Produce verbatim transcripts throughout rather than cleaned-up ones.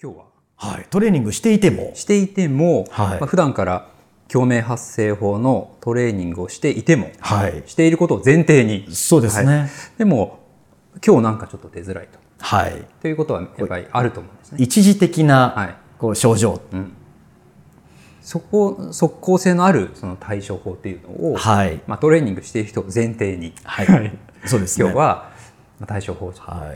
今日は、 はい、トレーニングしていてもしていても、 はい、 まあ、普段から共鳴発声法のトレーニングをしていても、 はい、 していることを前提に、 そうですね、はい、 でも今日なんかちょっと出づらいと、 はい、 ということはやっぱりあると思うんですね。 一時的なこう症状、 うん、そこ即効性のあるその対処法っていうのを、はい、まあ、トレーニングしている人を前提に、 はい、そうですね、 今日は対処法を、 はい、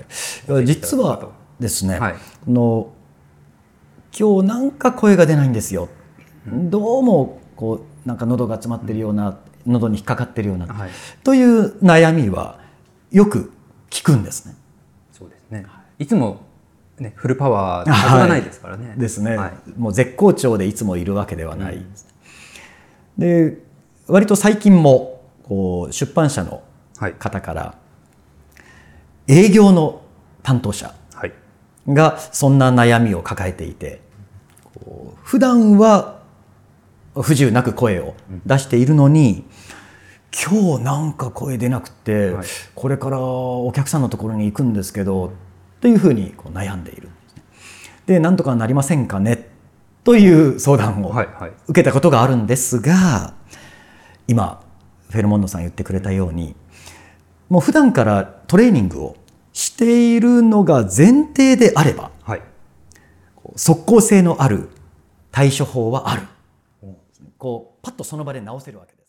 実はですね、はい、の今日なんか声が出ないんですよ、うん、どうもこうなんか喉が詰まってるような、うん、喉に引っかかってるような、はい、という悩みはよく聞くんですね。 そうですね、いつもね、フルパワーはずがないですからね。 はい、ですね、はい、もう絶好調でいつもいるわけではない、うん、で割と最近もこう出版社の方から、はい、営業の担当者がそんな悩みを抱えていて、こう普段は不自由なく声を出しているのに、うん、今日なんか声出なくて、はい、これからお客さんのところに行くんですけど、というふうにこう悩んでいる。で、なんとかなりませんかねという相談を受けたことがあるんですが、今フェルモンドさん言ってくれたように、もう普段からトレーニングをしているのが前提であれば、はい、即効性のある対処法はある。こうパッとその場で治せるわけです。